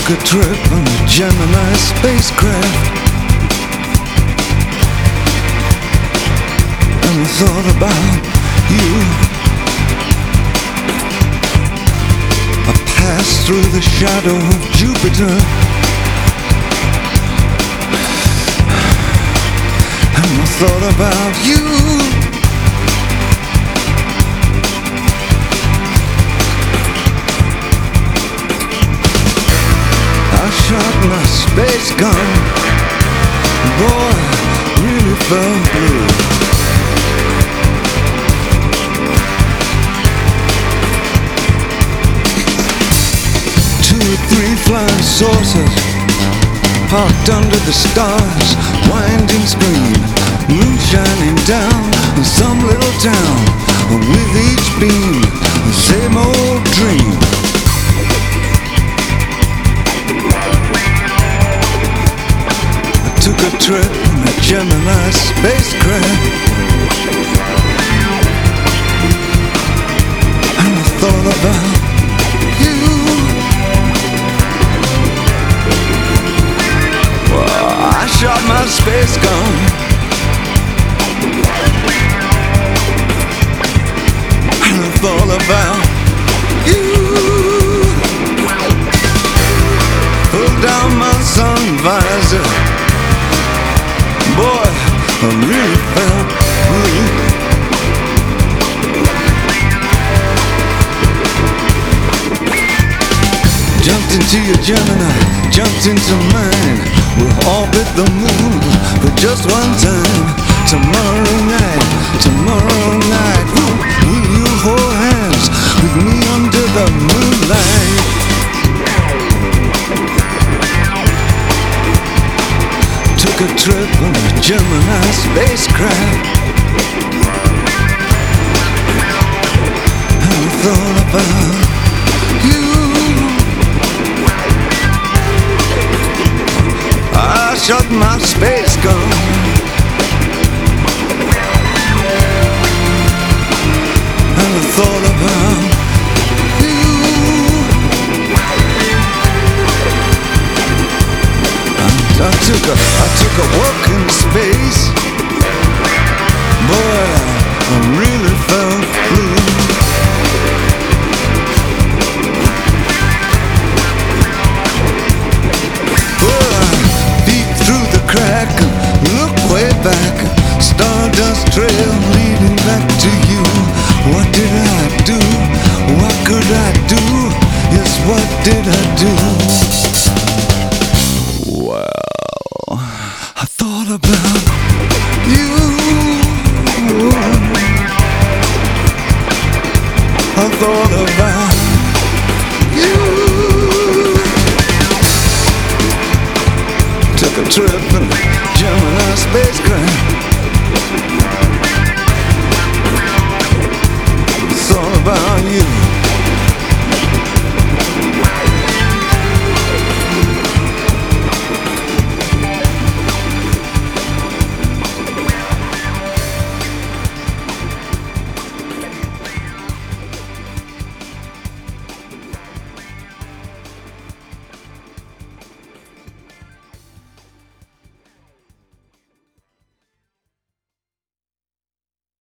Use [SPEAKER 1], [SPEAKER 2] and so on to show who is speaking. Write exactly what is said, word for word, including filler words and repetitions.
[SPEAKER 1] Took a trip on the Gemini spacecraft, and I thought about you. I passed through the shadow of Jupiter, and I thought about you. I shot my space gun, boy, really felt blue. Two or three flying saucers parked under the stars, winding screen, moon shining down in some little town. With each beam, the same old dream. Took a trip in a Gemini spacecraft, and I thought about you. Well, I shot my space gun, and I thought about you. Pulled down my sun visor, boy, I really felt blue. Jumped into your Gemini, jumped into mine. We'll orbit the moon for just one time. Tomorrow night, tomorrow night, will, will you hold hands with me under the moonlight? Took a trip on a Gemini spacecraft, and I thought about you. I shot my space gun, and I thought about you. I took a, I took a walk in space, boy, I really felt blue. Well, I peeked through the crack and looked way back, stardust trail leading back to you. What did I do? What could I do? Yes, what did I do? Well, I thought about you. I thought about you. Took a trip in a Gemini spacecraft, thought about you.